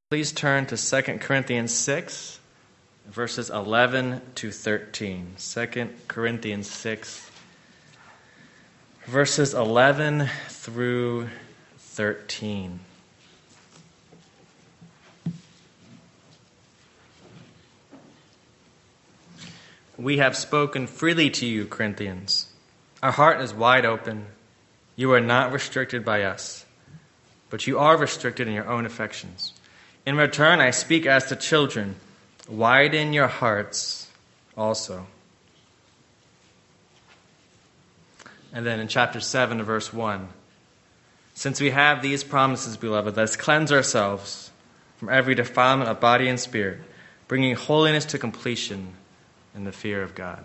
Please turn to 2 Corinthians 6, verses 11 to 13. 2 Corinthians 6, verses 11 through 13. We have spoken freely to you, Corinthians. Our heart is wide open. You are not restricted by us, but you are restricted in your own affections. In return, I speak as to children. Widen your hearts also. And then in chapter 7, verse 1, since we have these promises, beloved, let us cleanse ourselves from every defilement of body and spirit, bringing holiness to completion in the fear of God.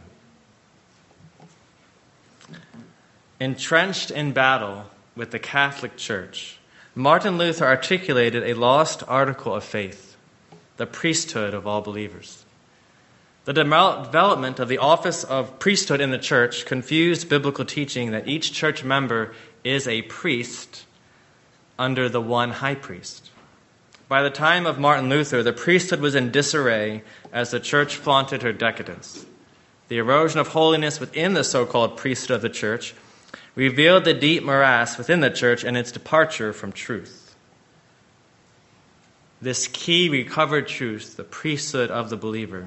Entrenched in battle with the Catholic Church, Martin Luther articulated a lost article of faith, the priesthood of all believers. The development of the office of priesthood in the church confused biblical teaching that each church member is a priest under the one high priest. By the time of Martin Luther, the priesthood was in disarray as the church flaunted her decadence. The erosion of holiness within the so-called priesthood of the church revealed the deep morass within the church and its departure from truth. This key recovered truth, the priesthood of the believer,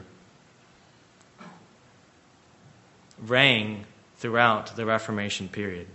rang throughout the Reformation period.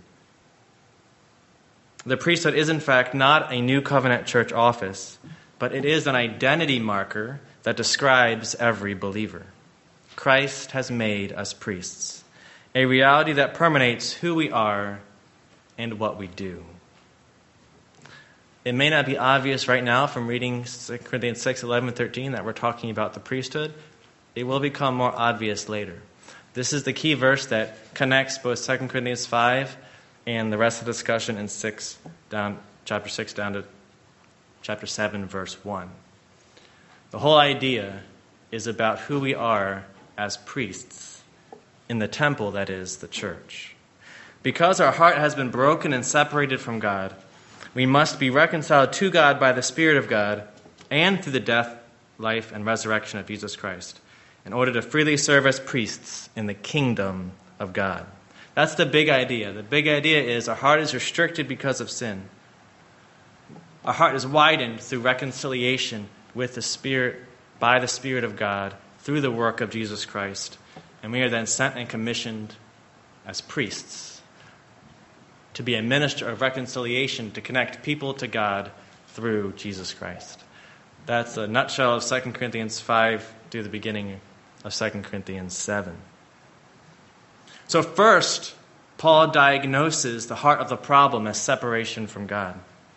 The priesthood is, in fact, not a New Covenant church office, but it is an identity marker that describes every believer. Christ has made us priests, a reality that permeates who we are and what we do. It may not be obvious right now from reading 2 Corinthians 6, 11, and 13 that we're talking about the priesthood. It will become more obvious later. This is the key verse that connects both 2 Corinthians 5 and the rest of the discussion in chapter 6 down to chapter 7, verse 1. The whole idea is about who we are as priests in the temple that is the church. Because our heart has been broken and separated from God, we must be reconciled to God by the Spirit of God and through the death, life, and resurrection of Jesus Christ in order to freely serve as priests in the kingdom of God. That's the big idea. The big idea is our heart is restricted because of sin. Our heart is widened through reconciliation with the Spirit, by the Spirit of God, through the work of Jesus Christ. And we are then sent and commissioned as priests to be a minister of reconciliation, to connect people to God through Jesus Christ. That's a nutshell of 2 Corinthians 5 through the beginning of 2 Corinthians 7. So first, Paul diagnoses the heart of the problem as separation from God.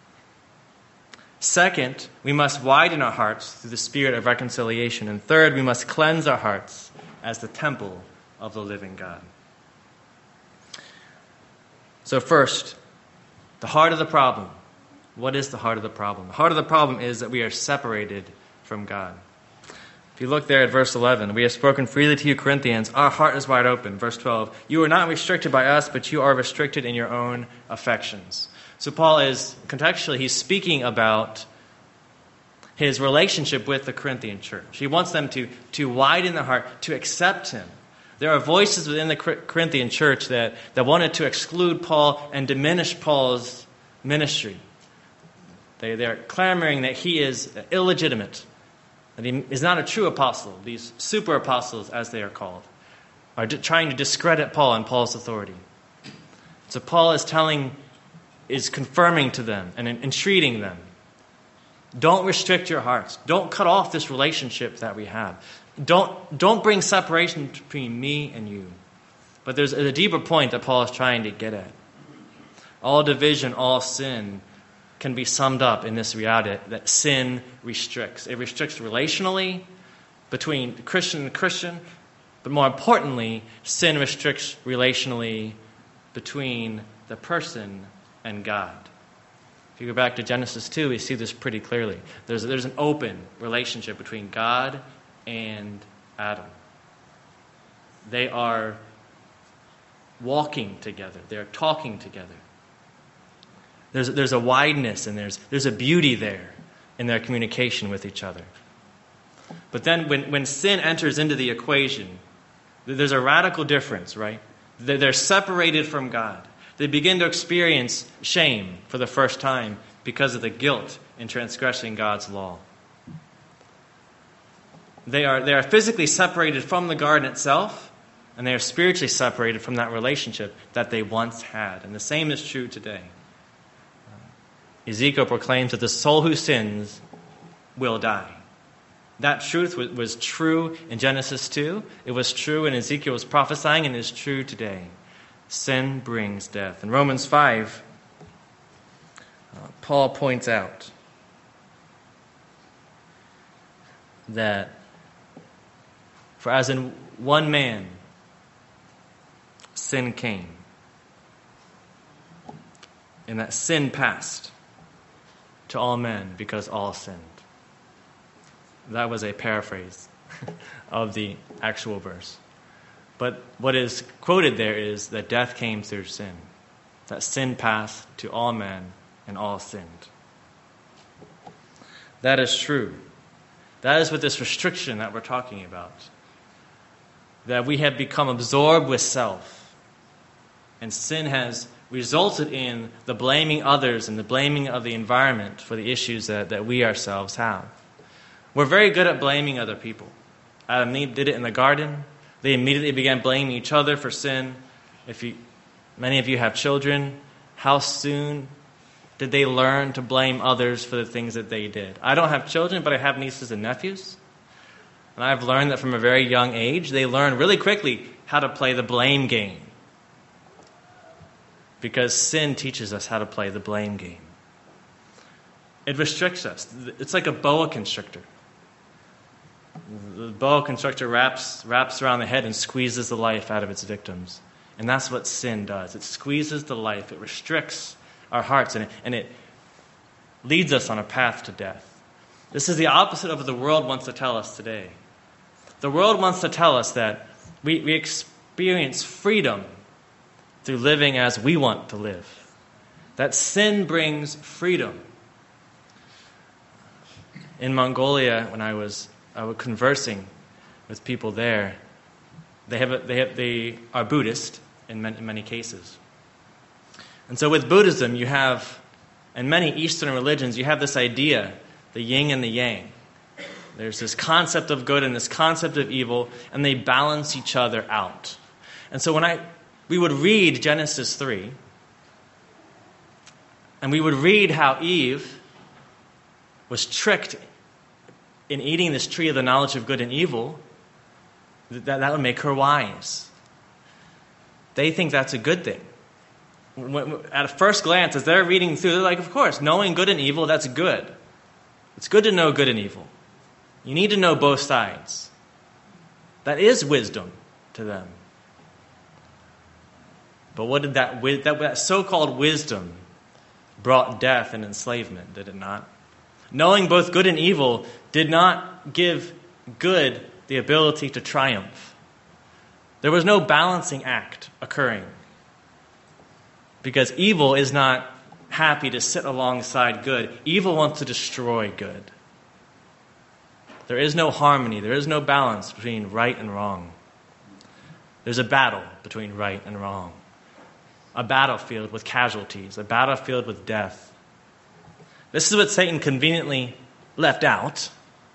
Second, we must widen our hearts through the spirit of reconciliation. And third, we must cleanse our hearts as the temple of the living God. So first, the heart of the problem. What is the heart of the problem? The heart of the problem is that we are separated from God. If you look there at verse 11, we have spoken freely to you, Corinthians. Our heart is wide open. Verse 12, you are not restricted by us, but you are restricted in your own affections. So Paul is, contextually, he's speaking about his relationship with the Corinthian church. He wants them to widen their heart, to accept him. There are voices within the Corinthian church that wanted to exclude Paul and diminish Paul's ministry. They're clamoring that he is illegitimate, that he is not a true apostle. These super apostles, as they are called, are trying to discredit Paul and Paul's authority. So Paul is confirming to them and entreating them. Don't restrict your hearts. Don't cut off this relationship that we have. Don't bring separation between me and you. But there's a deeper point that Paul is trying to get at. All division, all sin can be summed up in this reality that sin restricts. It restricts relationally between Christian and Christian, but more importantly, sin restricts relationally between the person and God. If you go back to Genesis 2, we see this pretty clearly. There's an open relationship between God and Adam. They are walking together. They're talking together. There's a wideness and there's a beauty there in their communication with each other. But then when sin enters into the equation, there's a radical difference, right? They're separated from God. They begin to experience shame for the first time because of the guilt in transgressing God's law. They are physically separated from the garden itself, and they are spiritually separated from that relationship that they once had. And the same is true today. Ezekiel proclaims that the soul who sins will die. That truth was true in Genesis 2. It was true when Ezekiel was prophesying, and is true today. Sin brings death. In Romans 5, Paul points out that for as in one man sin came, and that sin passed to all men because all sinned. That was a paraphrase of the actual verse. But what is quoted there is that death came through sin, that sin passed to all men and all sinned. That is true. That is with this restriction that we're talking about. That we have become absorbed with self. And sin has resulted in the blaming others and the blaming of the environment for the issues that we ourselves have. We're very good at blaming other people. Adam and Eve did it in the garden. They immediately began blaming each other for sin. Many of you have children. How soon did they learn to blame others for the things that they did? I don't have children, but I have nieces and nephews. And I've learned that from a very young age, they learn really quickly how to play the blame game. Because sin teaches us how to play the blame game. It restricts us. It's like a boa constrictor. The boa constrictor wraps around the head and squeezes the life out of its victims. And that's what sin does. It squeezes the life. It restricts our hearts. And it leads us on a path to death. This is the opposite of what the world wants to tell us today. The world wants to tell us that we experience freedom through living as we want to live. That sin brings freedom. In Mongolia, when I was conversing with people there, they are Buddhist in many cases. And so with Buddhism, you have, in many Eastern religions, you have this idea, the yin and the yang. There's this concept of good and this concept of evil, and they balance each other out. And so we would read Genesis 3, and we would read how Eve was tricked in eating this tree of the knowledge of good and evil, that would make her wise. They think that's a good thing. At a first glance, as they're reading through, they're like, of course, knowing good and evil, that's good. It's good to know good and evil. You need to know both sides. That is wisdom to them. But what did that so-called wisdom brought death and enslavement, did it not? Knowing both good and evil did not give good the ability to triumph. There was no balancing act occurring. Because evil is not happy to sit alongside good. Evil wants to destroy good. There is no harmony. There is no balance between right and wrong. There's a battle between right and wrong. A battlefield with casualties. A battlefield with death. This is what Satan conveniently left out.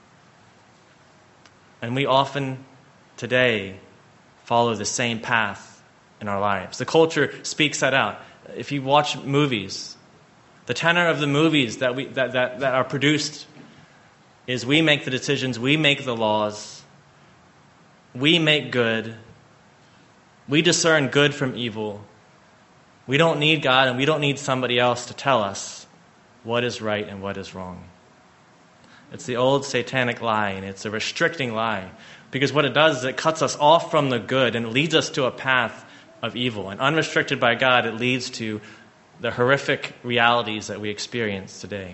And we often today follow the same path in our lives. The culture speaks that out. If you watch movies, the tenor of the movies that are produced is we make the decisions, we make the laws, we make good, we discern good from evil. We don't need God and we don't need somebody else to tell us what is right and what is wrong. It's the old satanic lie, and it's a restricting lie. Because what it does is it cuts us off from the good and leads us to a path of evil. And unrestricted by God, it leads to the horrific realities that we experience today.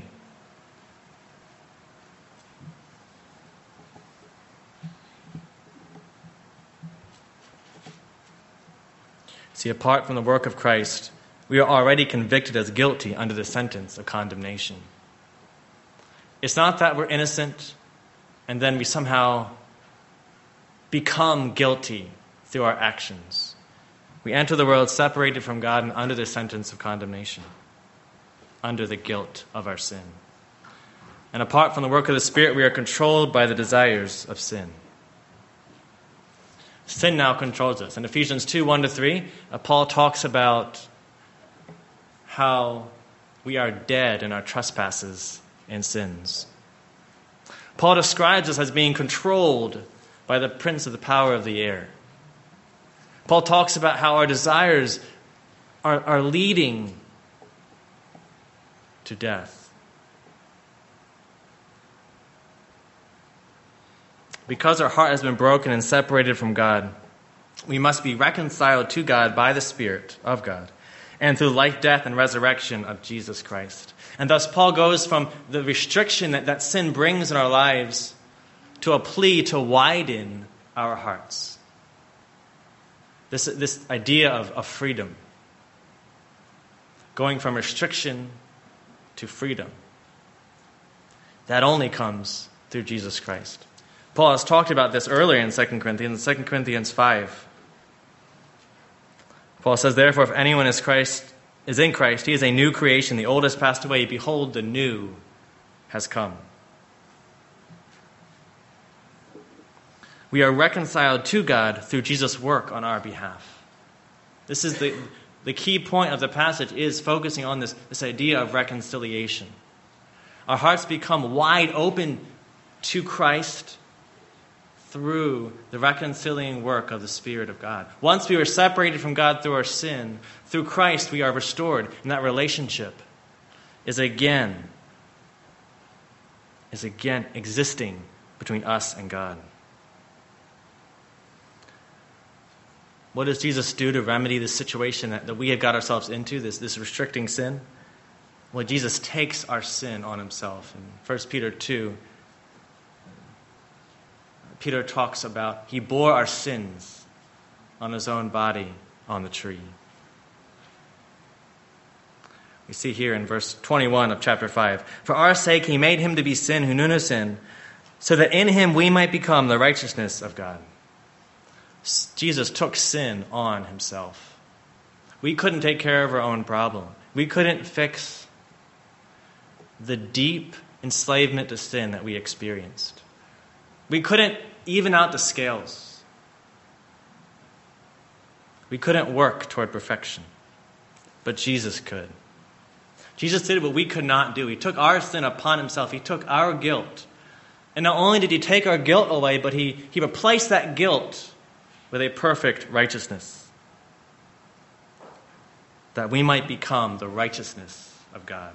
See, apart from the work of Christ, we are already convicted as guilty under the sentence of condemnation. It's not that we're innocent and then we somehow become guilty through our actions. We enter the world separated from God and under the sentence of condemnation, under the guilt of our sin. And apart from the work of the Spirit, we are controlled by the desires of sin. Sin now controls us. In Ephesians 2, 1-3, Paul talks about how we are dead in our trespasses and sins. Paul describes us as being controlled by the prince of the power of the air. Paul talks about how our desires are leading to death. Because our heart has been broken and separated from God, we must be reconciled to God by the Spirit of God and through life, death, and resurrection of Jesus Christ. And thus Paul goes from the restriction that sin brings in our lives to a plea to widen our hearts. This idea of freedom. Going from restriction to freedom. That only comes through Jesus Christ. Paul has talked about this earlier in 2 Corinthians, 2 Corinthians 5. Paul says, therefore, if anyone is in Christ, he is a new creation. The old has passed away. Behold, the new has come. We are reconciled to God through Jesus' work on our behalf. This is the key point of the passage, is focusing on this idea of reconciliation. Our hearts become wide open to Christ through the reconciling work of the Spirit of God. Once we were separated from God through our sin, through Christ we are restored, and that relationship is again existing between us and God. What does Jesus do to remedy this situation that we have got ourselves into, this restricting sin? Well, Jesus takes our sin on himself. In 1 Peter 2, Peter talks about he bore our sins on his own body on the tree. We see here in verse 21 of chapter 5, for our sake he made him to be sin who knew no sin, so that in him we might become the righteousness of God. Jesus took sin on himself. We couldn't take care of our own problem. We couldn't fix the deep enslavement to sin that we experienced. We couldn't even out the scales. We couldn't work toward perfection. But Jesus could. Jesus did what we could not do. He took our sin upon himself. He took our guilt. And not only did he take our guilt away, but he replaced that guilt with a perfect righteousness, that we might become the righteousness of God.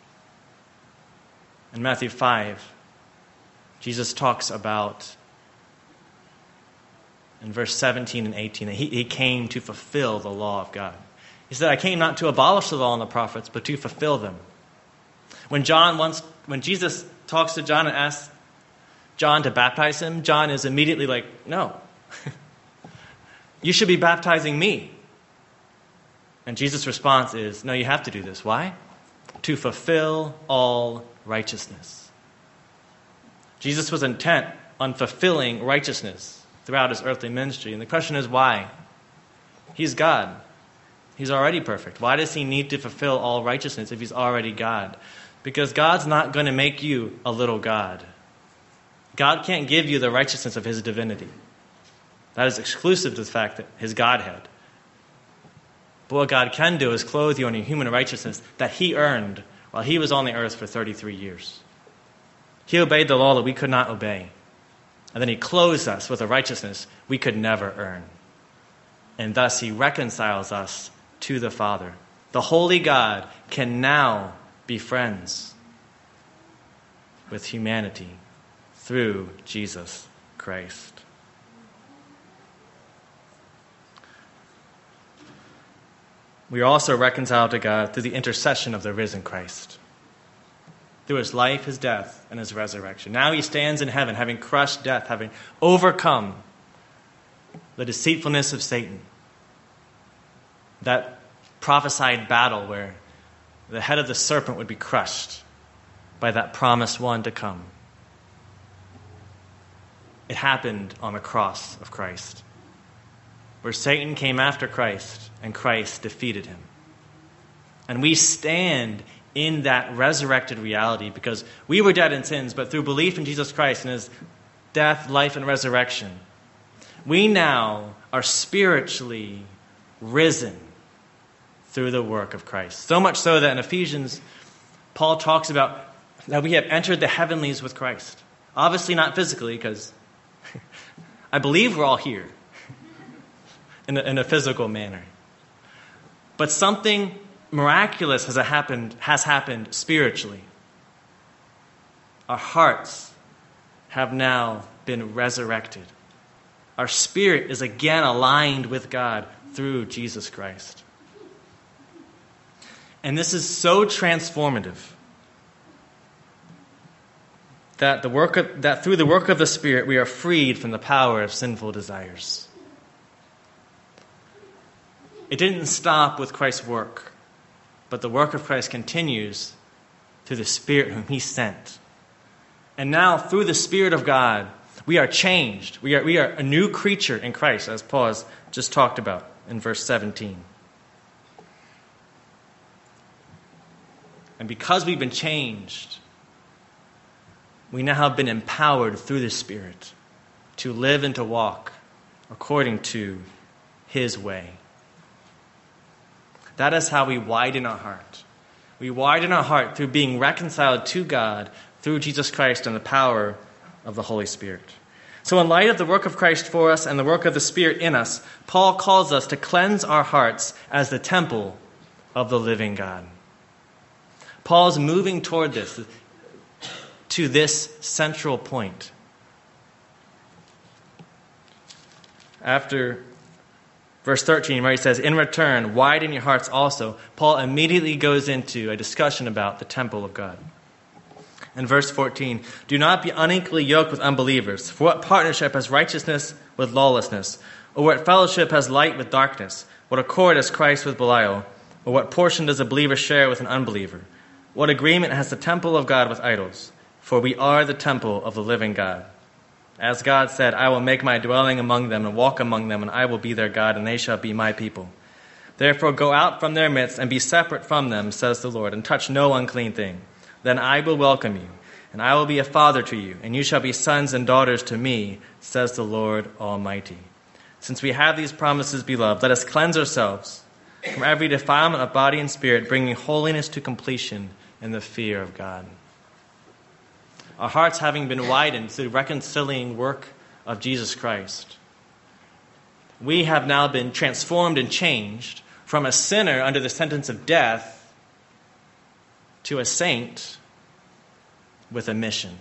In Matthew 5, Jesus talks about, in verse 17 and 18, that he came to fulfill the law of God. He said, I came not to abolish the law and the prophets, but to fulfill them. When Jesus talks to John and asks John to baptize him, John is immediately like, no. You should be baptizing me. And Jesus' response is, no, you have to do this. Why? To fulfill all righteousness. Jesus was intent on fulfilling righteousness throughout his earthly ministry. And the question is, why? He's God. He's already perfect. Why does he need to fulfill all righteousness if he's already God? Because God's not going to make you a little God. God can't give you the righteousness of his divinity. That is exclusive to the fact that his Godhead. But what God can do is clothe you in a human righteousness that he earned while he was on the earth for 33 years. He obeyed the law that we could not obey. And then he clothes us with a righteousness we could never earn. And thus he reconciles us to the Father. The holy God can now be friends with humanity through Jesus Christ. We are also reconciled to God through the intercession of the risen Christ. Through his life, his death, and his resurrection. Now he stands in heaven, having crushed death, having overcome the deceitfulness of Satan. That prophesied battle where the head of the serpent would be crushed by that promised one to come. It happened on the cross of Christ, where Satan came after Christ and Christ defeated him. And we stand in that resurrected reality because we were dead in sins, but through belief in Jesus Christ and his death, life, and resurrection, we now are spiritually risen through the work of Christ. So much so that in Ephesians, Paul talks about that we have entered the heavenlies with Christ. Obviously not physically, because I believe we're all here in a physical manner. But something miraculous has happened spiritually. Our hearts have now been resurrected. Our spirit is again aligned with God through Jesus Christ. And this is so transformative that through the work of the Spirit we are freed from the power of sinful desires. It didn't stop with Christ's work, but the work of Christ continues through the Spirit whom he sent. And now, through the Spirit of God, we are changed. We are a new creature in Christ, as Paul has just talked about in verse 17. And because we've been changed, we now have been empowered through the Spirit to live and to walk according to his way. That is how we widen our heart. We widen our heart through being reconciled to God through Jesus Christ and the power of the Holy Spirit. So in light of the work of Christ for us and the work of the Spirit in us, Paul calls us to cleanse our hearts as the temple of the living God. Paul's moving toward this, to this central point. After verse 13, where he says, "In return, widen your hearts also," Paul immediately goes into a discussion about the temple of God. In verse 14, "Do not be unequally yoked with unbelievers. For what partnership has righteousness with lawlessness? Or what fellowship has light with darkness? What accord has Christ with Belial? Or what portion does a believer share with an unbeliever? What agreement has the temple of God with idols? For we are the temple of the living God. As God said, I will make my dwelling among them and walk among them, and I will be their God, and they shall be my people. Therefore go out from their midst and be separate from them, says the Lord, and touch no unclean thing. Then I will welcome you, and I will be a father to you, and you shall be sons and daughters to me, says the Lord Almighty. Since we have these promises, beloved, let us cleanse ourselves from every defilement of body and spirit, bringing holiness to completion in the fear of God." Our hearts having been widened through the reconciling work of Jesus Christ, we have now been transformed and changed from a sinner under the sentence of death to a saint with a mission.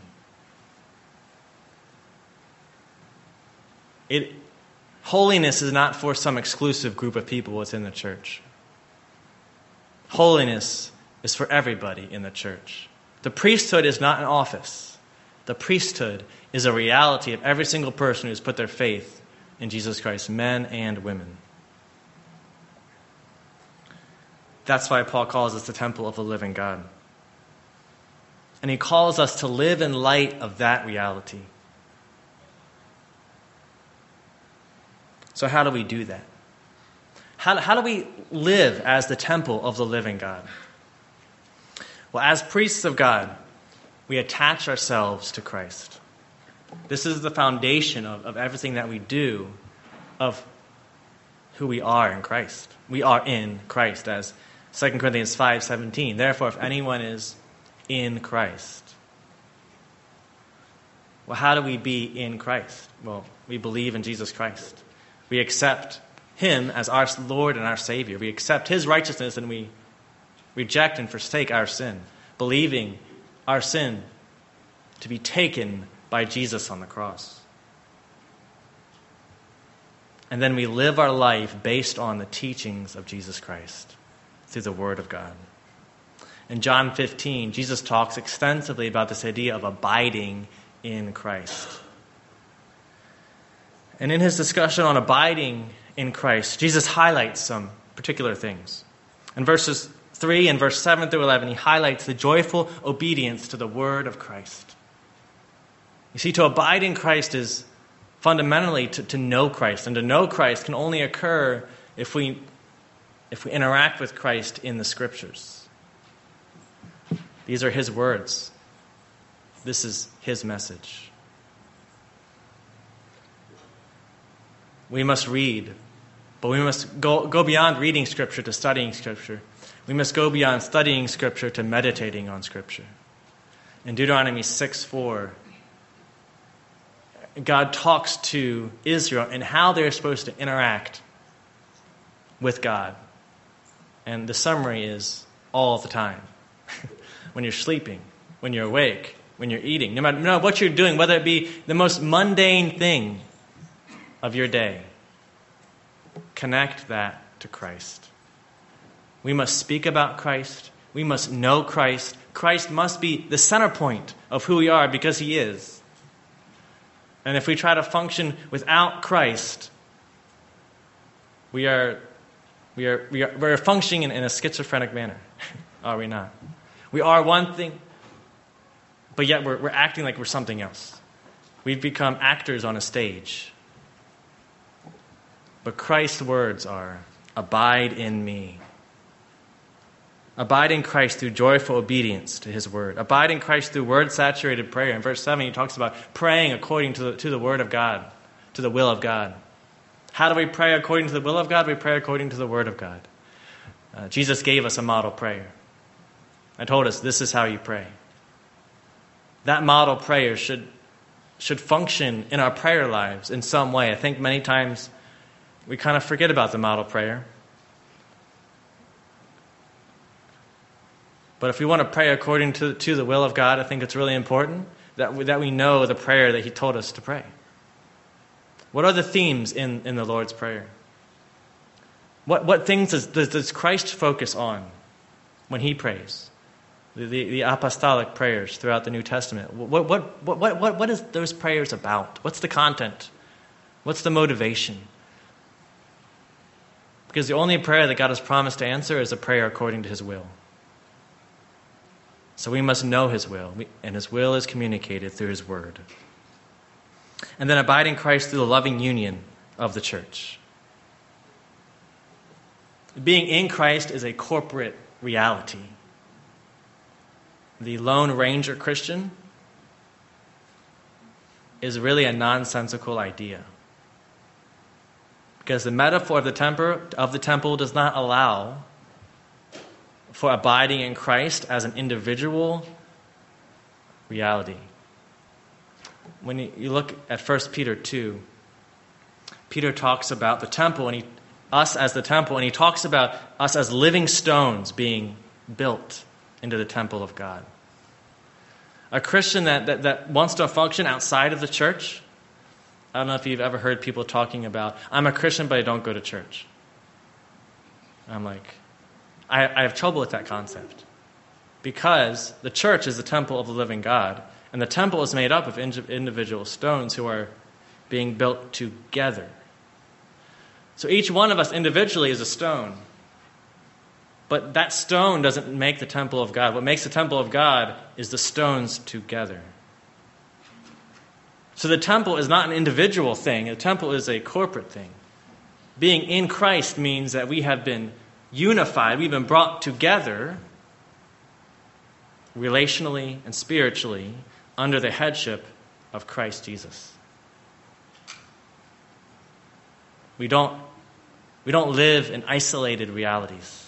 Holiness is not for some exclusive group of people within the church. Holiness is for everybody in the church. The priesthood is not an office. The priesthood is a reality of every single person who has put their faith in Jesus Christ, men and women. That's why Paul calls us the temple of the living God. And he calls us to live in light of that reality. So how do we do that? How do we live as the temple of the living God? Well, as priests of God, we attach ourselves to Christ. This is the foundation of everything that we do, of who we are in Christ. We are in Christ, as 2 Corinthians 5:17. Therefore, if anyone is in Christ. Well, how do we be in Christ? Well, we believe in Jesus Christ. We accept him as our Lord and our Savior. We accept his righteousness and we reject and forsake our sin, believing our sin to be taken by Jesus on the cross. And then we live our life based on the teachings of Jesus Christ through the Word of God. In John 15, Jesus talks extensively about this idea of abiding in Christ. And in his discussion on abiding in Christ, Jesus highlights some particular things. In verses 3 and verse 7 through 11, he highlights the joyful obedience to the word of Christ. You see, to abide in Christ is fundamentally to know Christ, and to know Christ can only occur if we interact with Christ in the Scriptures. These are his words. This is his message. We must read, but we must go beyond reading Scripture to studying Scripture. We must go beyond studying Scripture to meditating on Scripture. In Deuteronomy 6:4, God talks to Israel and how they're supposed to interact with God. And the summary is all the time. When you're sleeping, when you're awake, when you're eating, no matter what you're doing, whether it be the most mundane thing of your day, connect that to Christ. We must speak about Christ. We must know Christ. Christ must be the center point of who we are because he is. And if we try to function without Christ, we're functioning in a schizophrenic manner, are we not? We are one thing, but yet we're acting like we're something else. We've become actors on a stage. But Christ's words are, abide in me. Abide in Christ through joyful obedience to his word. Abide in Christ through word-saturated prayer. In verse 7, he talks about praying according to the word of God, to the will of God. How do we pray according to the will of God? We pray according to the word of God. Jesus gave us a model prayer and told us this is how you pray. That model prayer should function in our prayer lives in some way. I think many times we kind of forget about the model prayer. But if we want to pray according to the will of God, I think it's really important that we know the prayer that he told us to pray. What are the themes in the Lord's Prayer? What things does Christ focus on when he prays? The apostolic prayers throughout the New Testament. What is those prayers about? What's the content? What's the motivation? Because the only prayer that God has promised to answer is a prayer according to his will. So we must know his will, and his will is communicated through his word. And then abide in Christ through the loving union of the church. Being in Christ is a corporate reality. The Lone Ranger Christian is really a nonsensical idea. Because the metaphor of the temple does not allow for abiding in Christ as an individual reality. When you look at 1 Peter 2, Peter talks about the temple and us as the temple, and he talks about us as living stones being built into the temple of God. A Christian that wants to function outside of the church, I don't know if you've ever heard people talking about, I'm a Christian but I don't go to church. I'm like, I have trouble with that concept. Because the church is the temple of the living God, and the temple is made up of individual stones who are being built together. So each one of us individually is a stone. But that stone doesn't make the temple of God. What makes the temple of God is the stones together. So the temple is not an individual thing. The temple is a corporate thing. Being in Christ means that we have been unified. We've been brought together relationally and spiritually under the headship of Christ Jesus. We don't live in isolated realities.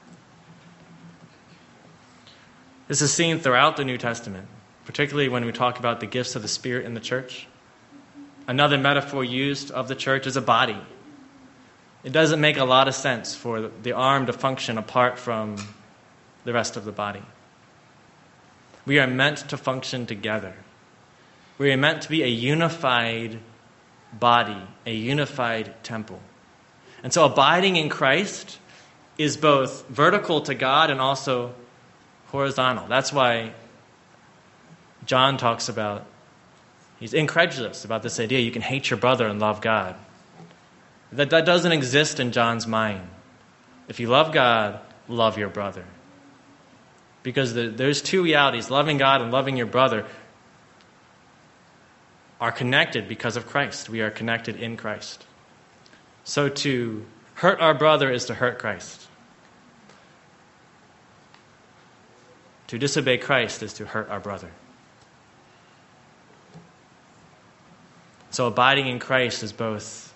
This is seen throughout the New Testament, particularly when we talk about the gifts of the Spirit in the church. Another metaphor used of the church is a body. It doesn't make a lot of sense for the arm to function apart from the rest of the body. We are meant to function together. We are meant to be a unified body, a unified temple. And so abiding in Christ is both vertical to God and also horizontal. That's why John talks about, he's incredulous about this idea you can hate your brother and love God. That doesn't exist in John's mind. If you love God, love your brother. Because those two realities, loving God and loving your brother, are connected because of Christ. We are connected in Christ. So to hurt our brother is to hurt Christ. To disobey Christ is to hurt our brother. So abiding in Christ is both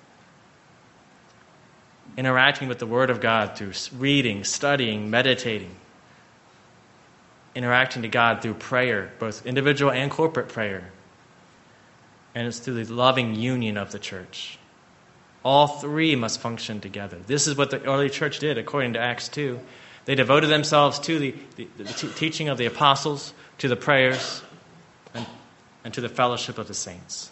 interacting with the Word of God through reading, studying, meditating, interacting to God through prayer, both individual and corporate prayer. And it's through the loving union of the church. All three must function together. This is what the early church did, according to Acts 2. They devoted themselves to the teaching of the apostles, to the prayers, and to the fellowship of the saints.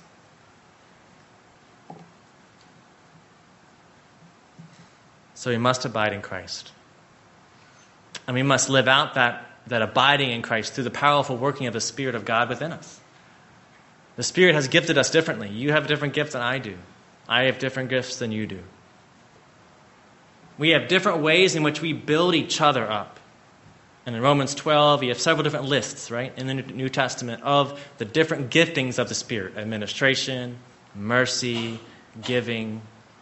So we must abide in Christ. And we must live out that abiding in Christ through the powerful working of the Spirit of God within us. The Spirit has gifted us differently. You have a different gift than I do. I have different gifts than you do. We have different ways in which we build each other up. And in Romans 12, you have several different lists, right, in the New Testament of the different giftings of the Spirit. Administration, mercy, giving.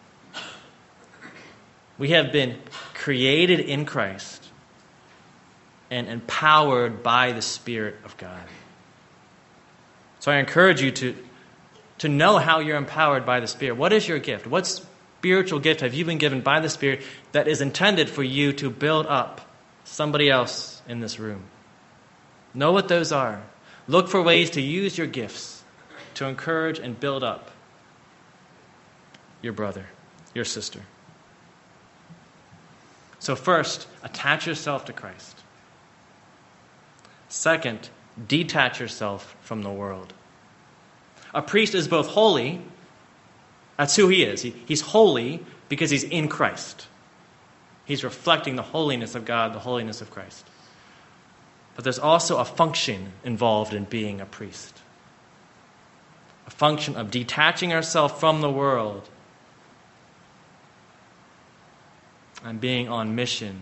We have been created in Christ and empowered by the Spirit of God. So I encourage you to know how you're empowered by the Spirit. What is your gift? What spiritual gift have you been given by the Spirit that is intended for you to build up somebody else in this room? Know what those are. Look for ways to use your gifts to encourage and build up your brother, your sister. So first, attach yourself to Christ. Second, detach yourself from the world. A priest is both holy, that's who he is. He's holy because he's in Christ. He's reflecting the holiness of God, the holiness of Christ. But there's also a function involved in being a priest. A function of detaching ourselves from the world and being on mission.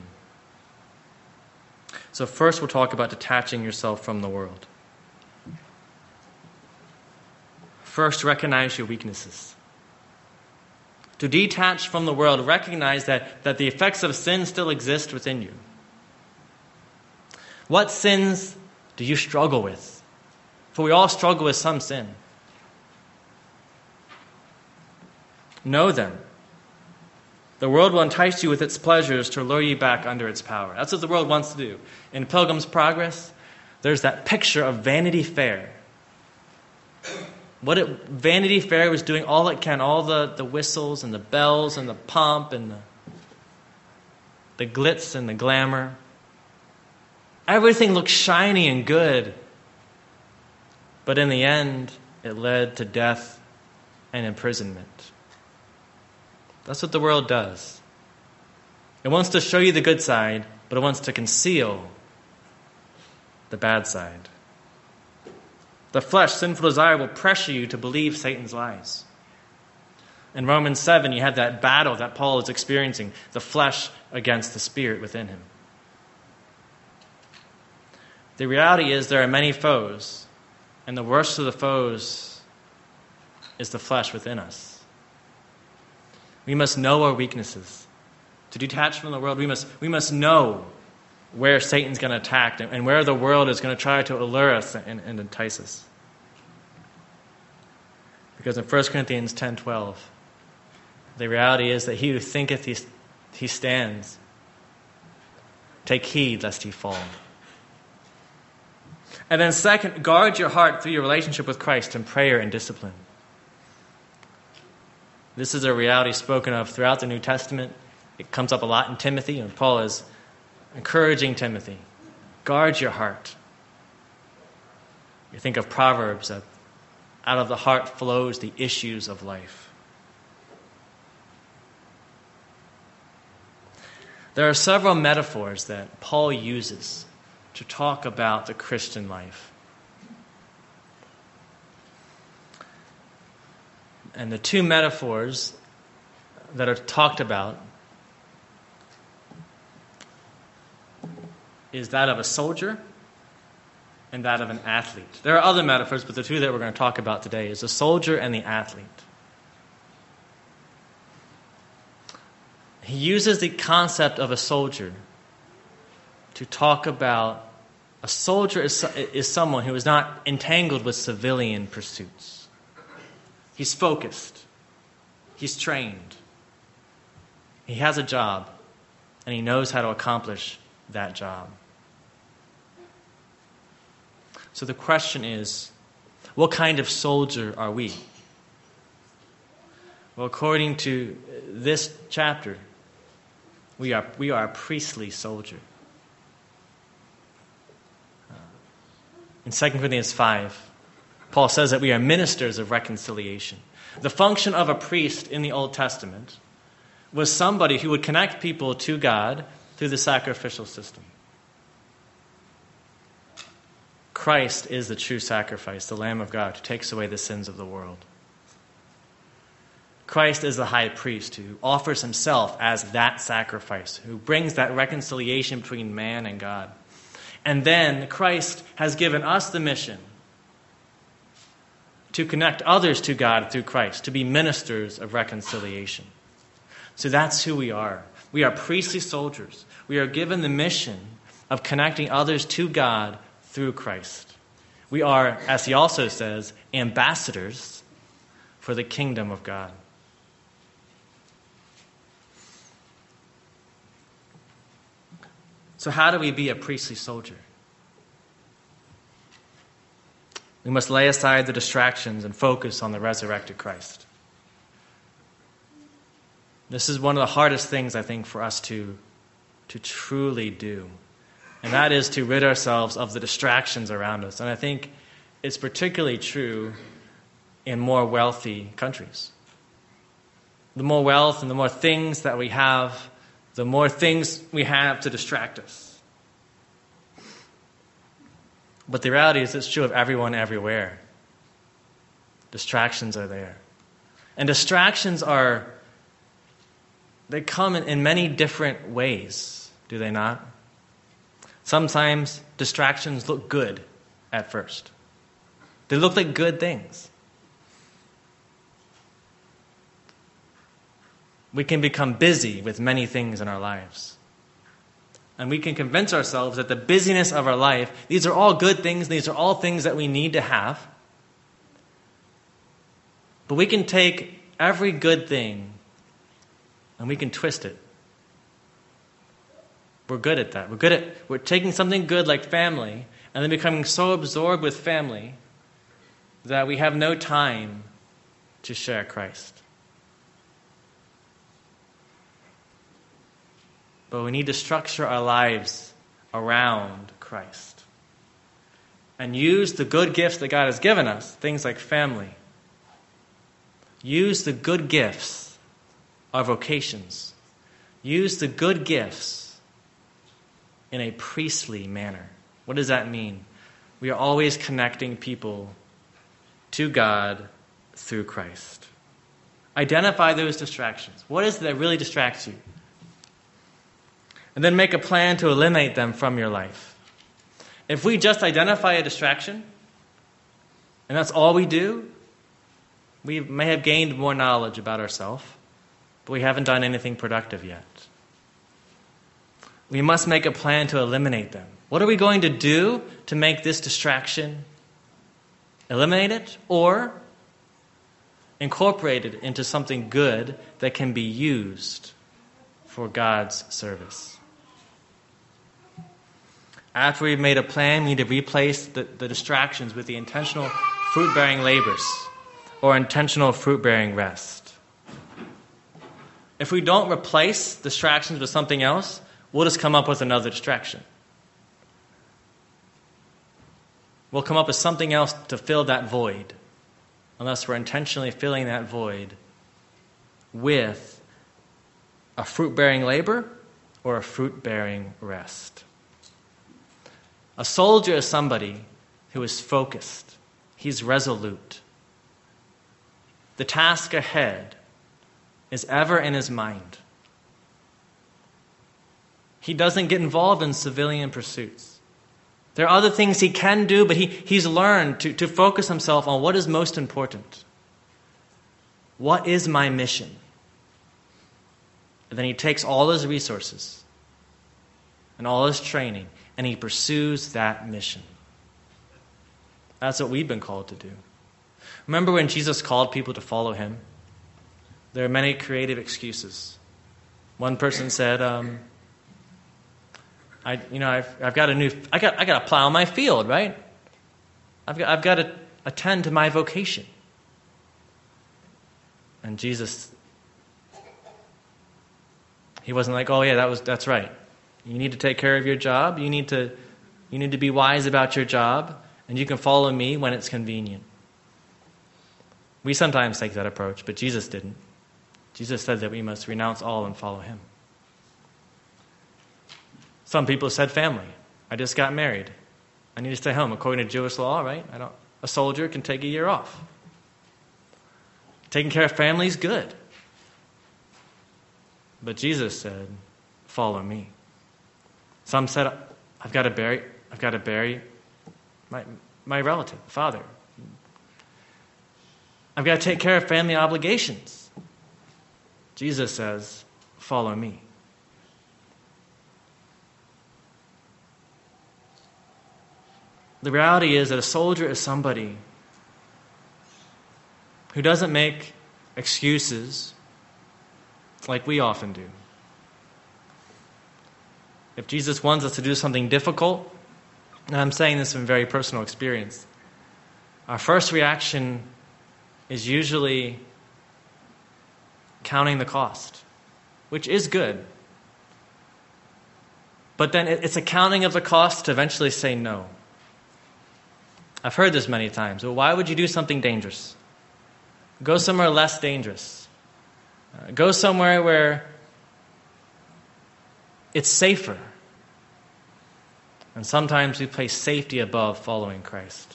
So first we'll talk about detaching yourself from the world. First, recognize your weaknesses. To detach from the world, recognize that the effects of sin still exist within you. What sins do you struggle with? For we all struggle with some sin. Know them. The world will entice you with its pleasures to lure you back under its power. That's what the world wants to do. In Pilgrim's Progress, there's that picture of Vanity Fair. Vanity Fair was doing all it can, all the whistles and the bells and the pomp and the glitz and the glamour. Everything looked shiny and good. But in the end, it led to death and imprisonment. That's what the world does. It wants to show you the good side, but it wants to conceal the bad side. The flesh, sinful desire, will pressure you to believe Satan's lies. In Romans 7, you have that battle that Paul is experiencing, the flesh against the spirit within him. The reality is there are many foes, and the worst of the foes is the flesh within us. We must know our weaknesses. To detach from the world, we must know where Satan's going to attack and where the world is going to try to allure us and entice us. Because in 1 Corinthians 10:12, the reality is that he who thinketh he stands, take heed lest he fall. And then second, guard your heart through your relationship with Christ in prayer and discipline. This is a reality spoken of throughout the New Testament. It comes up a lot in Timothy, and Paul is encouraging Timothy. Guard your heart. You think of Proverbs, that out of the heart flows the issues of life. There are several metaphors that Paul uses to talk about the Christian life. And the two metaphors that are talked about is that of a soldier and that of an athlete. There are other metaphors, but the two that we're going to talk about today is the soldier and the athlete. He uses the concept of a soldier to talk about a soldier is someone who is not entangled with civilian pursuits. He's focused. He's trained. He has a job, and he knows how to accomplish that job. So the question is, what kind of soldier are we? Well, according to this chapter, we are a priestly soldier. In 2 Corinthians 5, Paul says that we are ministers of reconciliation. The function of a priest in the Old Testament was somebody who would connect people to God through the sacrificial system. Christ is the true sacrifice, the Lamb of God, who takes away the sins of the world. Christ is the high priest who offers himself as that sacrifice, who brings that reconciliation between man and God. And then Christ has given us the mission to connect others to God through Christ, to be ministers of reconciliation. So that's who we are. We are priestly soldiers. We are given the mission of connecting others to God through Christ. We are, as he also says, ambassadors for the kingdom of God. So how do we be a priestly soldier? We must lay aside the distractions and focus on the resurrected Christ. This is one of the hardest things, I think, for us to truly do. And that is to rid ourselves of the distractions around us. And I think it's particularly true in more wealthy countries. The more wealth and the more things that we have, the more things we have to distract us. But the reality is it's true of everyone everywhere. Distractions are there. And distractions they come in many different ways, do they not? Sometimes distractions look good at first. They look like good things. We can become busy with many things in our lives. And we can convince ourselves that the busyness of our life, these are all good things, these are all things that we need to have. But we can take every good thing and we can twist it. We're good at that. We're taking something good like family and then becoming so absorbed with family that we have no time to share Christ. But we need to structure our lives around Christ and use the good gifts that God has given us, things like family. Use the good gifts, our vocations. Use the good gifts in a priestly manner. What does that mean? We are always connecting people to God through Christ. Identify those distractions. What is it that really distracts you? And then make a plan to eliminate them from your life. If we just identify a distraction, and that's all we do, we may have gained more knowledge about ourselves, but we haven't done anything productive yet. We must make a plan to eliminate them. What are we going to do to make this distraction? Eliminate it or incorporate it into something good that can be used for God's service. After we've made a plan, we need to replace the distractions with the intentional fruit-bearing labors or intentional fruit-bearing rest. If we don't replace distractions with something else, we'll just come up with another distraction. We'll come up with something else to fill that void, unless we're intentionally filling that void with a fruit-bearing labor or a fruit-bearing rest. A soldier is somebody who is focused. He's resolute. The task ahead is ever in his mind. He doesn't get involved in civilian pursuits. There are other things he can do, but he's learned to focus himself on what is most important. What is my mission? And then he takes all his resources and all his training, and he pursues that mission. That's what we've been called to do. Remember when Jesus called people to follow him? There are many creative excuses. One person said, I've got to plow my field, right? I've got to attend to my vocation. And Jesus, he wasn't like, oh yeah, that's right. You need to take care of your job. You need to be wise about your job, and you can follow me when it's convenient. We sometimes take that approach, but Jesus didn't. Jesus said that we must renounce all and follow him. Some people said family. I just got married. I need to stay home according to Jewish law, right? A soldier can take a year off. Taking care of family is good. But Jesus said, follow me. Some said, I've got to bury my relative, father. I've got to take care of family obligations. Jesus says, follow me. The reality is that a soldier is somebody who doesn't make excuses like we often do. If Jesus wants us to do something difficult, and I'm saying this from very personal experience, our first reaction is usually counting the cost, which is good. But then it's a counting of the cost to eventually say no. I've heard this many times. Well, why would you do something dangerous? Go somewhere less dangerous. Go somewhere where it's safer. And sometimes we place safety above following Christ.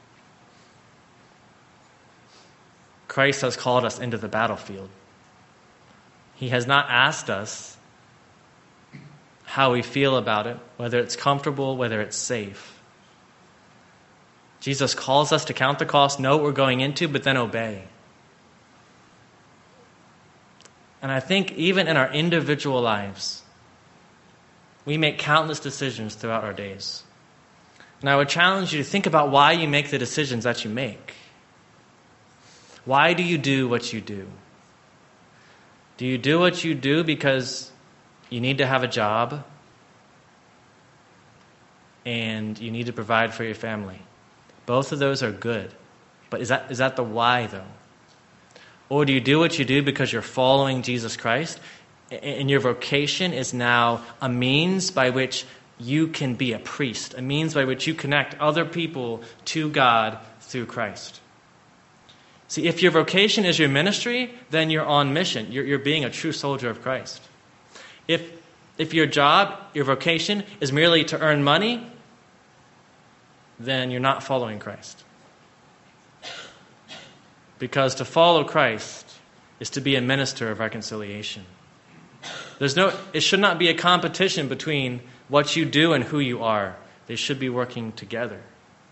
Christ has called us into the battlefield. He has not asked us how we feel about it, whether it's comfortable, whether it's safe. Jesus calls us to count the cost, know what we're going into, but then obey. And I think even in our individual lives, we make countless decisions throughout our days. And I would challenge you to think about why you make the decisions that you make. Why do you do what you do? Do you do what you do because you need to have a job and you need to provide for your family? Both of those are good. But is that the why, though? Or do you do what you do because you're following Jesus Christ, and your vocation is now a means by which you can be a priest, a means by which you connect other people to God through Christ? See, if your vocation is your ministry, then you're on mission. You're being a true soldier of Christ. If your job, your vocation, is merely to earn money, then you're not following Christ. Because to follow Christ is to be a minister of reconciliation. It should not be a competition between what you do and who you are. They should be working together.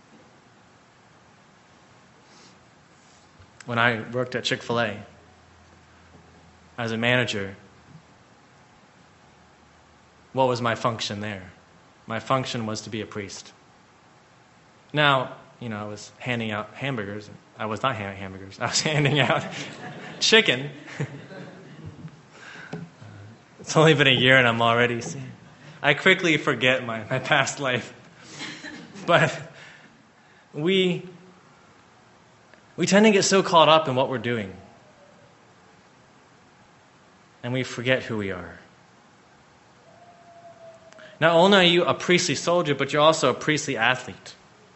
When I worked at Chick-fil-A as a manager, what was my function there? My function was to be a priest. Now, I was handing out hamburgers. I was not handing out hamburgers. I was handing out chicken. It's only been a year and I'm already seeing. I quickly forget my past life. But we tend to get so caught up in what we're doing. And we forget who we are. Not only are you a priestly soldier, but you're also a priestly athlete.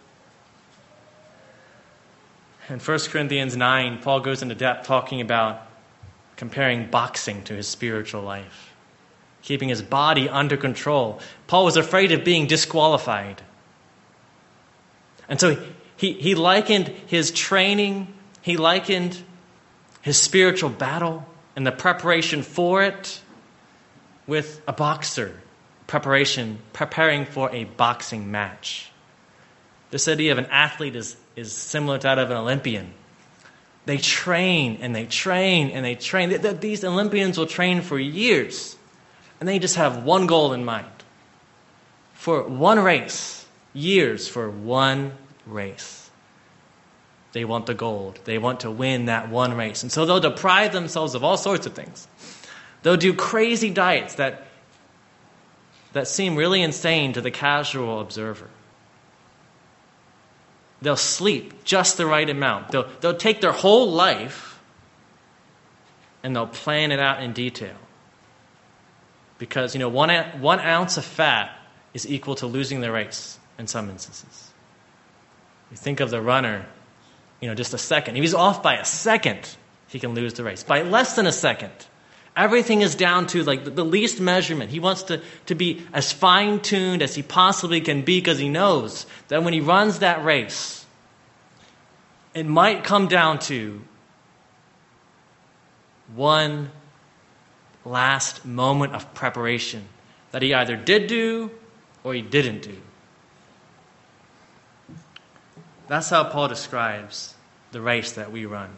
In 1 Corinthians 9, Paul goes into depth talking about comparing boxing to his spiritual life, keeping his body under control. Paul was afraid of being disqualified. And so he likened his training, he likened his spiritual battle and the preparation for it with a boxer preparing for a boxing match. This idea of an athlete is similar to that of an Olympian. They train and they train and they train. These Olympians will train for years, and they just have one goal in mind. For one race, years for one race. They want the gold. They want to win that one race. And so they'll deprive themselves of all sorts of things. They'll do crazy diets that seem really insane to the casual observer. They'll sleep just the right amount. They'll take their whole life and they'll plan it out in detail. Because, 1 ounce of fat is equal to losing the race in some instances. You think of the runner, just a second. If he's off by a second, he can lose the race. By less than a second. Everything is down to the least measurement. He wants to be as fine-tuned as he possibly can be because he knows that when he runs that race, it might come down to one last moment of preparation that he either did do or he didn't do. That's how Paul describes the race that we run.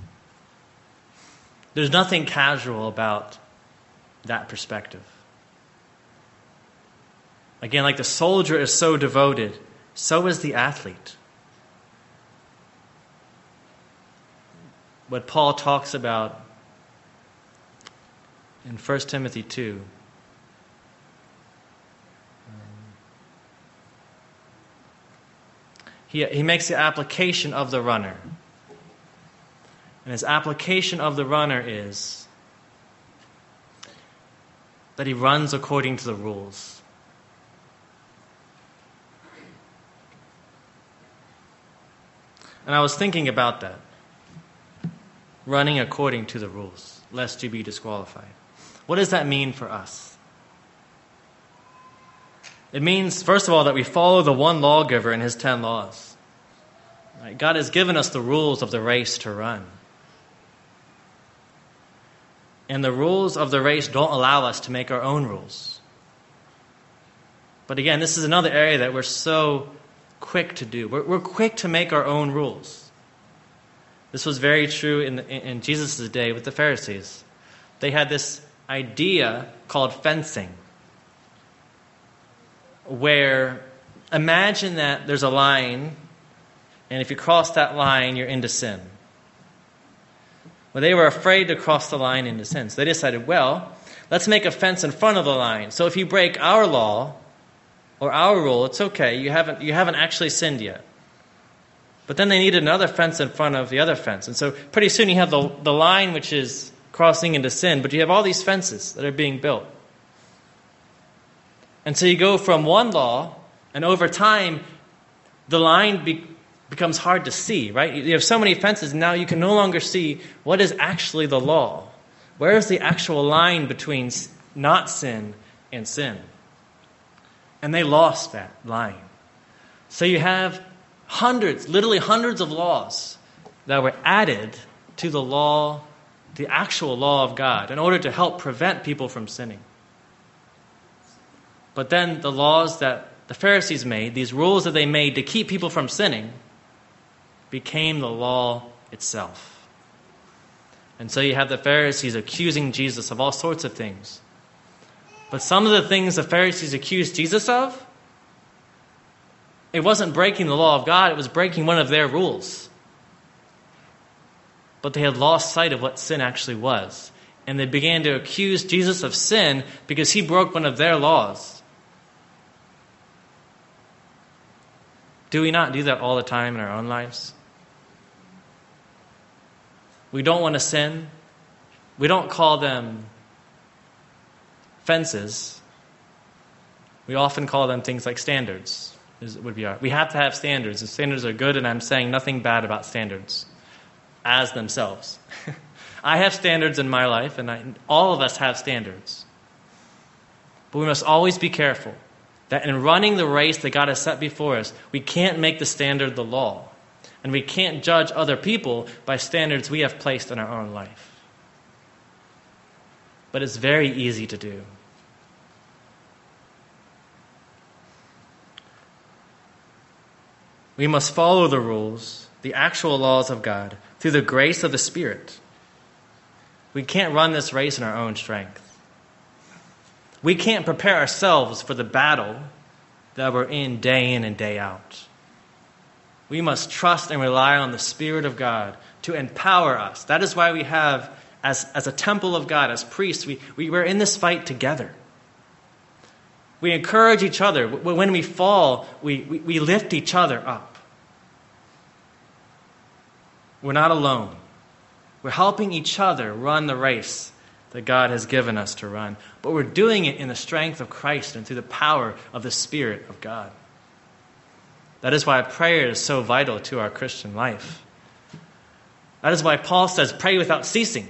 There's nothing casual about that perspective. Again, like the soldier is so devoted, so is the athlete. What Paul talks about in 1 Timothy 2, he makes the application of the runner. And his application of the runner is that he runs according to the rules. And I was thinking about that. Running according to the rules, lest you be disqualified. What does that mean for us? It means, first of all, that we follow the one lawgiver and his 10 laws. Right? God has given us the rules of the race to run. And the rules of the race don't allow us to make our own rules. But again, this is another area that we're so quick to do. We're quick to make our own rules. This was very true in Jesus' day with the Pharisees. They had this idea called fencing, where imagine that there's a line, and if you cross that line, you're into sin. Well, they were afraid to cross the line into sin. So they decided, let's make a fence in front of the line. So if you break our law or our rule, it's okay. You haven't actually sinned yet. But then they needed another fence in front of the other fence. And so pretty soon you have the line which is crossing into sin, but you have all these fences that are being built. And so you go from one law, and over time, the line becomes hard to see, right? You have so many fences, and now you can no longer see what is actually the law. Where is the actual line between not sin and sin? And they lost that line. So you have literally hundreds of laws that were added to the law, the actual law of God, in order to help prevent people from sinning. But then the laws that the Pharisees made, these rules that they made to keep people from sinning, became the law itself. And so you have the Pharisees accusing Jesus of all sorts of things. But some of the things the Pharisees accused Jesus of, it wasn't breaking the law of God, it was breaking one of their rules. But they had lost sight of what sin actually was. And they began to accuse Jesus of sin because he broke one of their laws. Do we not do that all the time in our own lives? We don't want to sin. We don't call them fences. We often call them things like standards. We have to have standards. The standards are good, and I'm saying nothing bad about standards as themselves. I have standards in my life, and all of us have standards. But we must always be careful that in running the race that God has set before us, we can't make the standard the law. And we can't judge other people by standards we have placed in our own life. But it's very easy to do. We must follow the rules, the actual laws of God, through the grace of the Spirit. We can't run this race in our own strength. We can't prepare ourselves for the battle that we're in and day out. We must trust and rely on the Spirit of God to empower us. That is why we have, as a temple of God, as priests, we're in this fight together. We encourage each other. When we fall, we lift each other up. We're not alone. We're helping each other run the race that God has given us to run. But we're doing it in the strength of Christ and through the power of the Spirit of God. That is why prayer is so vital to our Christian life. That is why Paul says, pray without ceasing.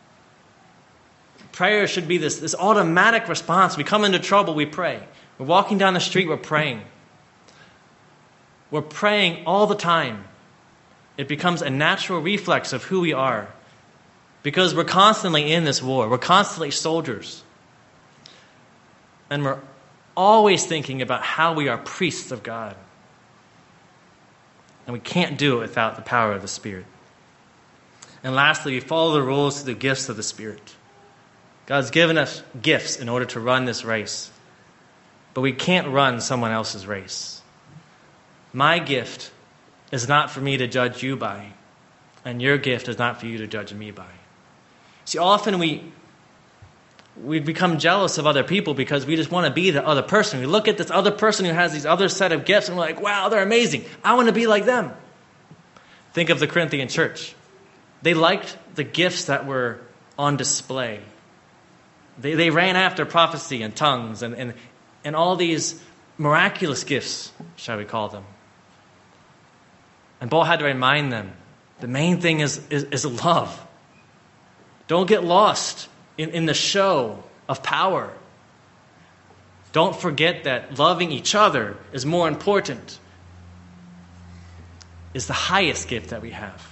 Prayer should be this automatic response. We come into trouble, we pray. We're walking down the street, we're praying. We're praying all the time. It becomes a natural reflex of who we are. Because we're constantly in this war. We're constantly soldiers. And we're always thinking about how we are priests of God. And we can't do it without the power of the Spirit. And lastly, we follow the rules through the gifts of the Spirit. God's given us gifts in order to run this race. But we can't run someone else's race. My gift is not for me to judge you by. And your gift is not for you to judge me by. See, often we become jealous of other people because we just want to be the other person. We look at this other person who has these other set of gifts and we're like, wow, they're amazing. I want to be like them. Think of the Corinthian church. They liked the gifts that were on display. They ran after prophecy and tongues and all these miraculous gifts, shall we call them. And Paul had to remind them, the main thing is love. Don't get lost in the show of power. Don't forget that loving each other is more important, is the highest gift that we have.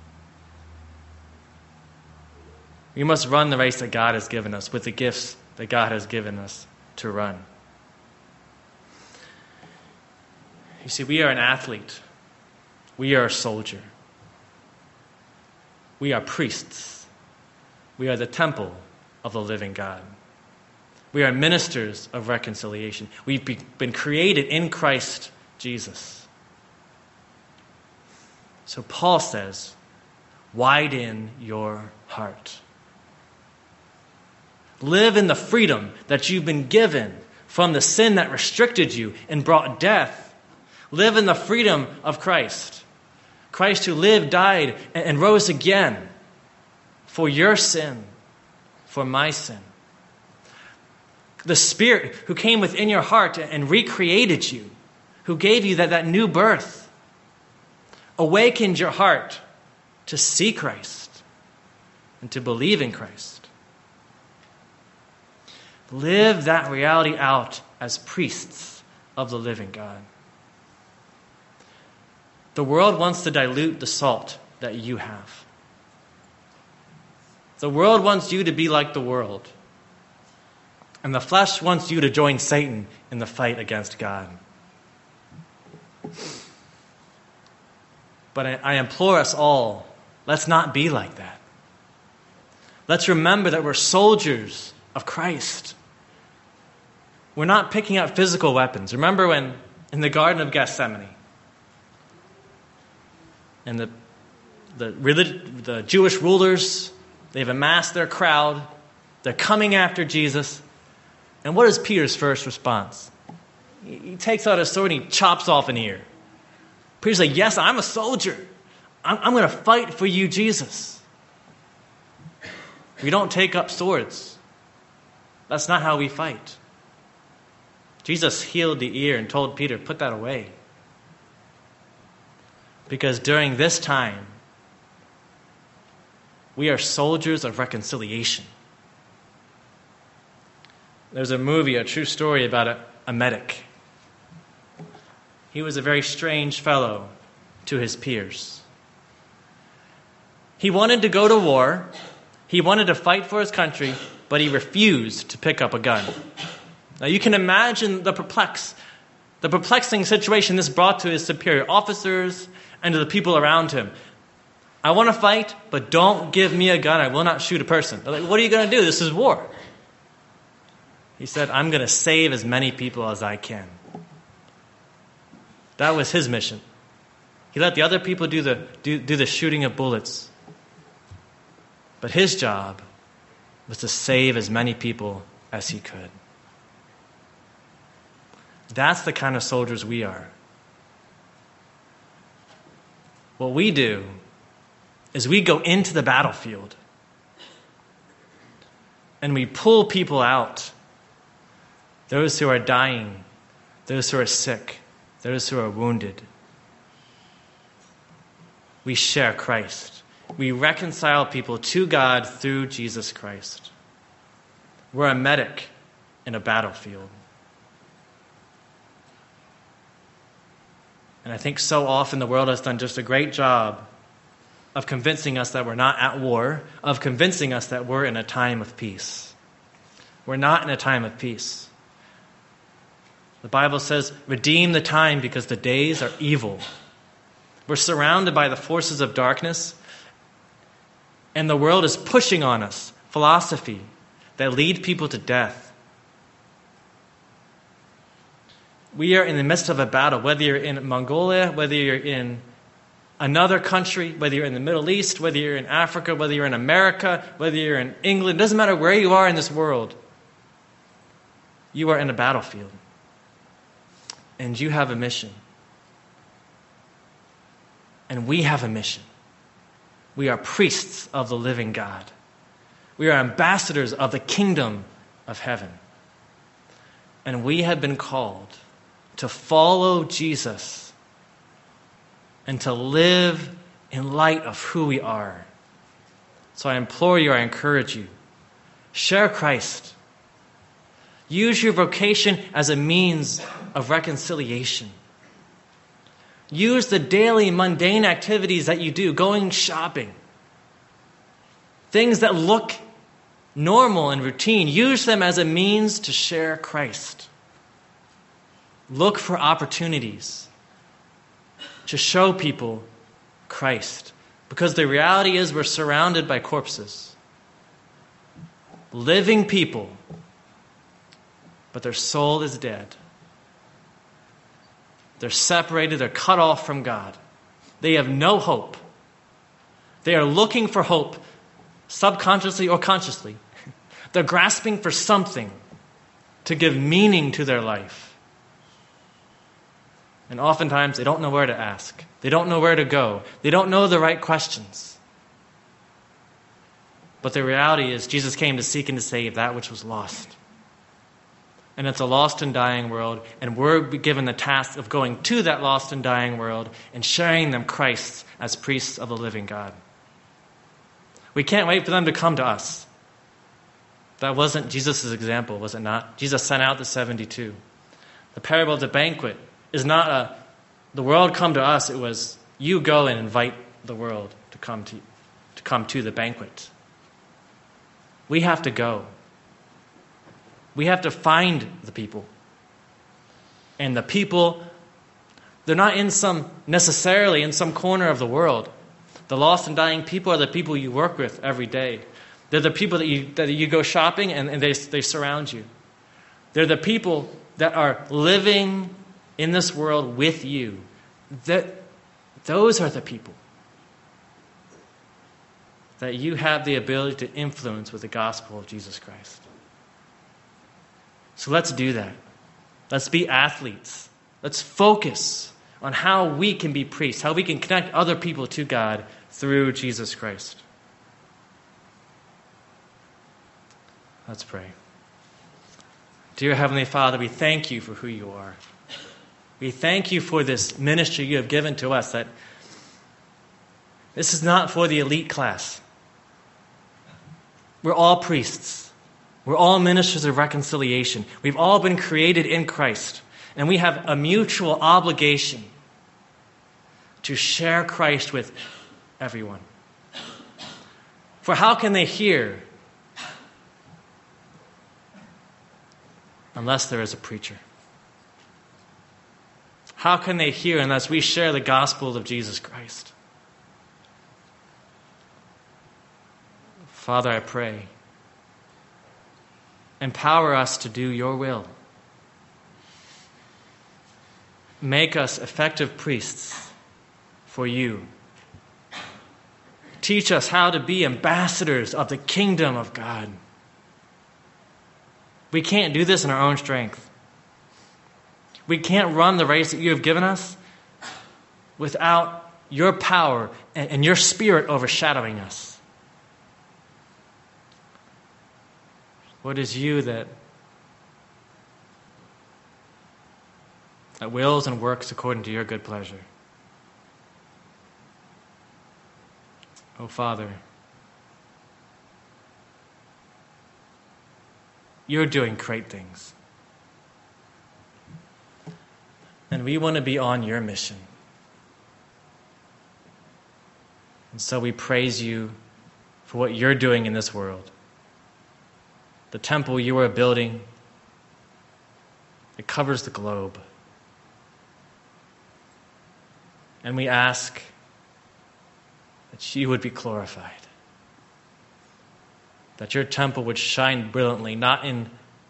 We must run the race that God has given us with the gifts that God has given us to run. You see, we are an athlete. We are a soldier. We are priests. We are the temple of the living God. We are ministers of reconciliation. We've been created in Christ Jesus. So Paul says, widen your heart. Live in the freedom that you've been given from the sin that restricted you and brought death. Live in the freedom of Christ. Christ who lived, died, and rose again for your sin, for my sin. The Spirit who came within your heart and recreated you, who gave you that new birth, awakened your heart to see Christ and to believe in Christ. Live that reality out as priests of the living God. The world wants to dilute the salt that you have. The world wants you to be like the world. And the flesh wants you to join Satan in the fight against God. But I implore us all, let's not be like that. Let's remember that we're soldiers of Christ. We're not picking up physical weapons. Remember when in the Garden of Gethsemane, and the Jewish rulers, they've amassed their crowd. They're coming after Jesus. And what is Peter's first response? He takes out his sword and he chops off an ear. Peter's like, yes, I'm a soldier. I'm going to fight for you, Jesus. We don't take up swords. That's not how we fight. Jesus healed the ear and told Peter, put that away. Because during this time, we are soldiers of reconciliation. There's a movie, a true story about a medic. He was a very strange fellow to his peers. He wanted to go to war. He wanted to fight for his country, but he refused to pick up a gun. Now you can imagine the The perplexing situation this brought to his superior officers and to the people around him. I want to fight, but don't give me a gun. I will not shoot a person. They're like, what are you going to do? This is war. He said, I'm going to save as many people as I can. That was his mission. He let the other people do the shooting of bullets. But his job was to save as many people as he could. That's the kind of soldiers we are. What we do is we go into the battlefield and we pull people out. Those who are dying, those who are sick, those who are wounded. We share Christ. We reconcile people to God through Jesus Christ. We're a medic in a battlefield. And I think so often the world has done just a great job of convincing us that we're not at war, of convincing us that we're in a time of peace. We're not in a time of peace. The Bible says, redeem the time because the days are evil. We're surrounded by the forces of darkness, and the world is pushing on us philosophy that lead people to death. We are in the midst of a battle, whether you're in Mongolia, whether you're in another country, whether you're in the Middle East, whether you're in Africa, whether you're in America, whether you're in England. It doesn't matter where you are in this world. You are in a battlefield. And you have a mission. And we have a mission. We are priests of the living God. We are ambassadors of the kingdom of heaven. And we have been called to follow Jesus and to live in light of who we are. So I implore you, I encourage you, share Christ. Use your vocation as a means of reconciliation. Use the daily mundane activities that you do, going shopping, things that look normal and routine. Use them as a means to share Christ. Look for opportunities to show people Christ. Because the reality is we're surrounded by corpses. Living people, but their soul is dead. They're separated, they're cut off from God. They have no hope. They are looking for hope, subconsciously or consciously. They're grasping for something to give meaning to their life. And oftentimes they don't know where to ask. They don't know where to go. They don't know the right questions. But the reality is Jesus came to seek and to save that which was lost. And it's a lost and dying world, and we're given the task of going to that lost and dying world and sharing them Christ as priests of the living God. We can't wait for them to come to us. That wasn't Jesus' example, was it not? Jesus sent out the 72. The parable of the banquet is not the world come to us. It was you go and invite the world to come to the banquet. We have to go. We have to find the people. And the people, they're not necessarily in some corner of the world. The lost and dying people are the people you work with every day. They're the people that you go shopping and they surround you. They're the people that are living in this world with you. Those are the people that you have the ability to influence with the gospel of Jesus Christ. So let's do that. Let's be athletes. Let's focus on how we can be priests, how we can connect other people to God through Jesus Christ. Let's pray. Dear Heavenly Father, we thank you for who you are. We thank you for this ministry you have given to us, that this is not for the elite class. We're all priests. We're all ministers of reconciliation. We've all been created in Christ, and we have a mutual obligation to share Christ with everyone. For how can they hear unless there is a preacher? How can they hear unless we share the gospel of Jesus Christ? Father, I pray, empower us to do your will. Make us effective priests for you. Teach us how to be ambassadors of the kingdom of God. We can't do this in our own strength. We can't run the race that you have given us without your power and your Spirit overshadowing us. What is you that wills and works according to your good pleasure? Oh, Father, you're doing great things. And we want to be on your mission. And so we praise you for what you're doing in this world. The temple you are building, it covers the globe. And we ask that you would be glorified. That your temple would shine brilliantly, not in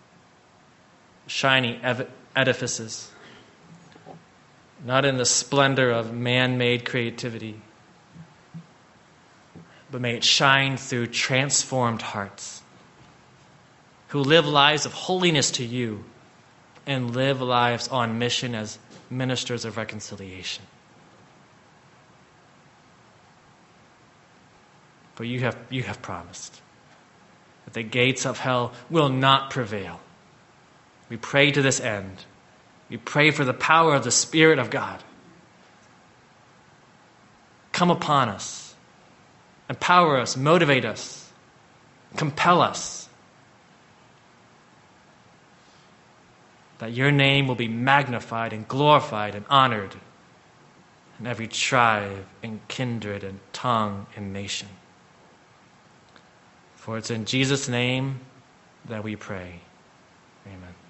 shiny edifices, not in the splendor of man-made creativity, but may it shine through transformed hearts who live lives of holiness to you and live lives on mission as ministers of reconciliation. For you have promised that the gates of hell will not prevail. We pray to this end. We pray for the power of the Spirit of God. Come upon us. Empower us. Motivate us. Compel us. That your name will be magnified and glorified and honored in every tribe and kindred and tongue and nation. For it's in Jesus' name that we pray. Amen.